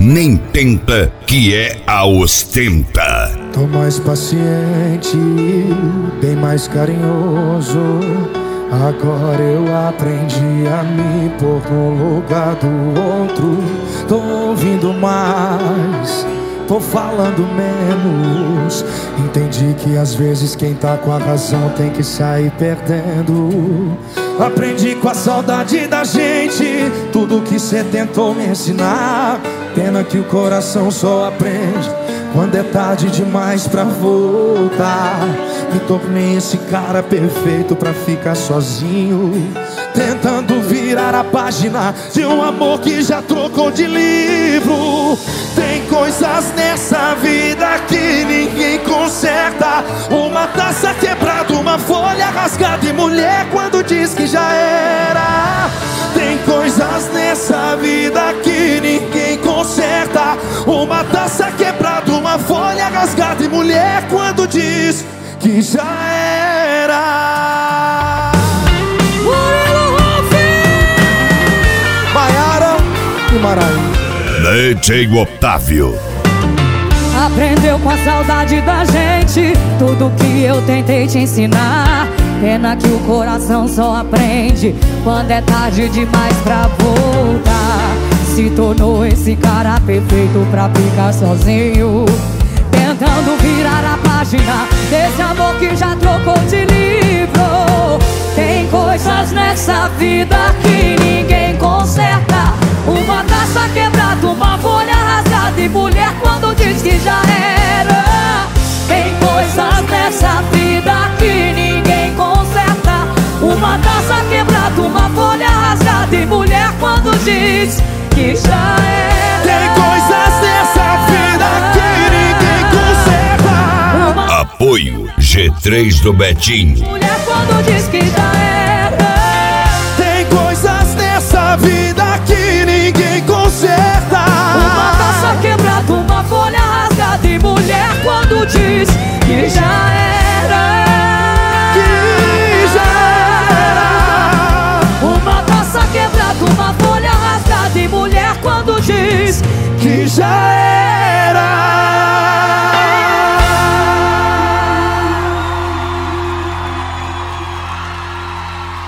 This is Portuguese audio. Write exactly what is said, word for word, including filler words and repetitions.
nem tenta, que é a ostenta. Tô mais paciente, bem mais carinhoso. Agora eu aprendi a me pôr no lugar do outro. Tô ouvindo mais, tô falando menos. Entendi que às vezes quem tá com a razão tem que sair perdendo. Aprendi com a saudade da gente tudo que cê tentou me ensinar. Pena que o coração só aprende quando é tarde demais pra voltar. Me tornei esse cara perfeito pra ficar sozinho, tentando virar a página de um amor que já trocou de livro. Tem coisas nessa vida que ninguém conserta. Uma taça quebrada, uma folha rasgada e mulher quando diz que já era. Tem coisas nessa vida que ninguém conserta. Uma taça quebrada, uma folha rasgada e mulher quando diz que já era. Murilo Ruf, Maiara e Maraí. D J Otávio. aprendeu com a saudade da gente tudo que eu tentei te ensinar. Pena que o coração só aprende quando é tarde demais pra voltar. Se tornou esse cara perfeito pra ficar sozinho, tentando virar a página desse amor que já trocou de livro. Tem coisas nessa vida que ninguém conserta. Uma taça quebrada, uma folha rasgada e mulher quando diz que já era. Tem coisas nessa vida que ninguém conserta. Uma taça quebrada, uma folha rasgada e mulher quando diz que já era. Tem coisas nessa vida que ninguém conserta. Uma Apoio G três do Betinho. mulher quando diz que já era. Tem coisas nessa vida que ninguém conserta. Uma taça quebrada, uma folha rasgada e mulher quando diz que já era. Que já era. Uma taça quebrada, uma folha rasgada e mulher quando diz Que já era.